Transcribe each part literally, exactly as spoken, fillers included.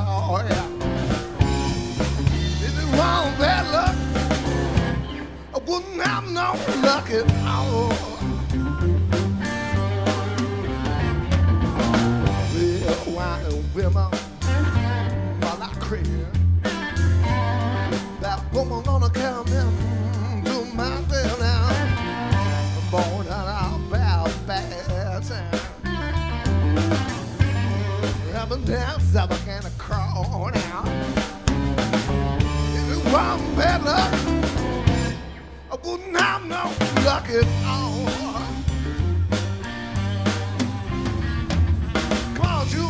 oh yeah. If it wasn't bad luck, I wouldn't have no luck at all. Well, why women, while I crave that woman gonna come in to my bed now. I'm born out of bad, bad time. I've danced up again a crawl now. If it wasn't bad luck, I wouldn't have no luck at all. Come on, you.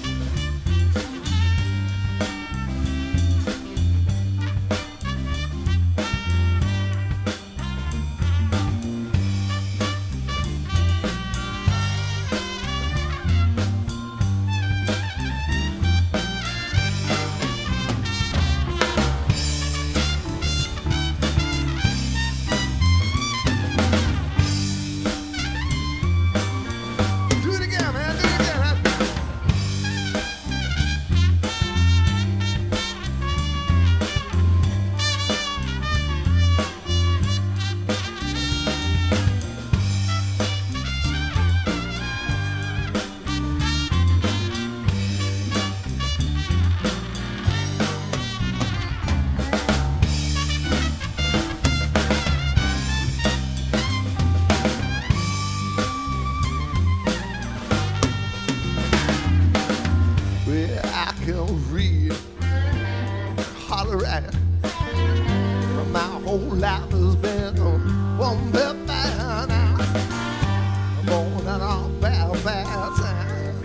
Read, holler at it. My whole life has been one bit bad now. I'm born out of bad, bad time.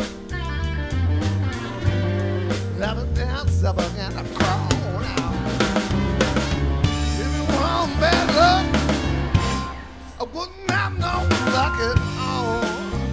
Never dance up again, I crawl now. If it wasn't bad luck, I wouldn't have no luck at all.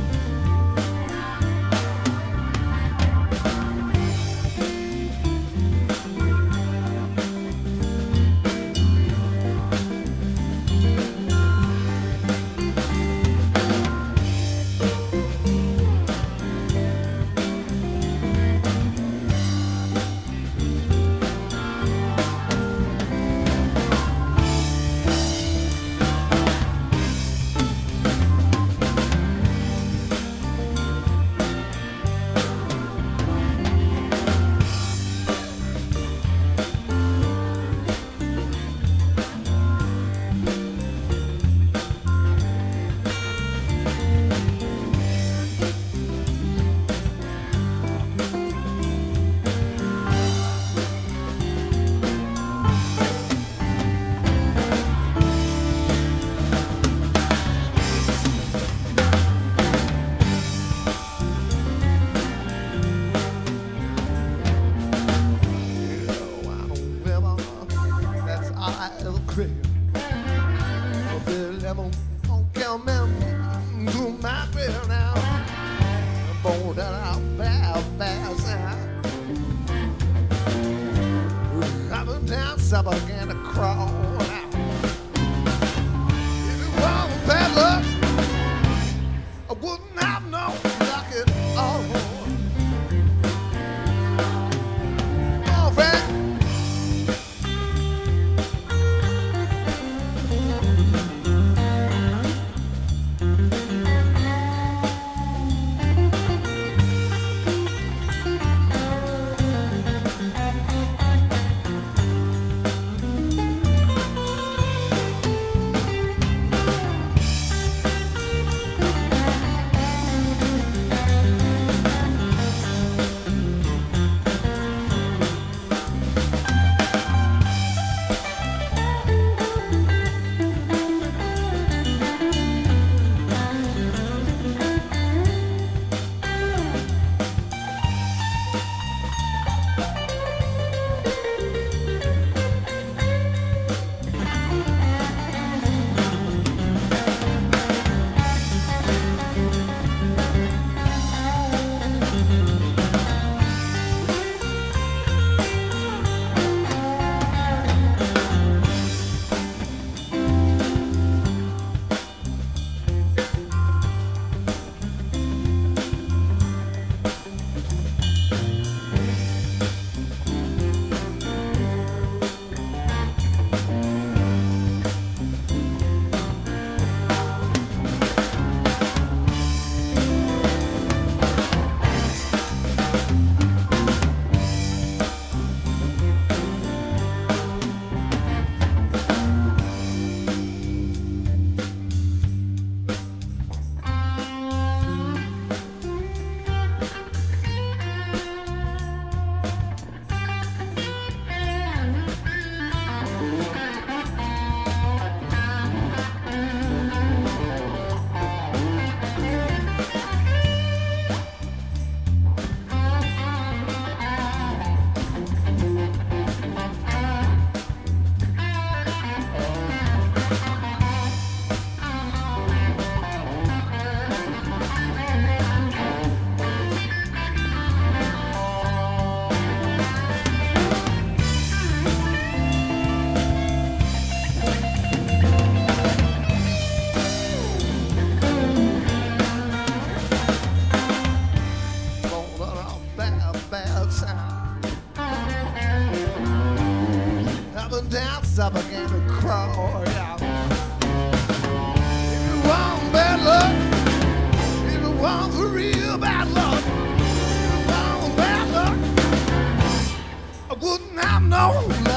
Up again to crawl out. If it wasn't bad luck, I wouldn't have no luck at all. Come on, Frank. dance, I began to crawl. Yeah. If you want bad luck, if you want for real bad luck, if you want bad luck, I wouldn't have known.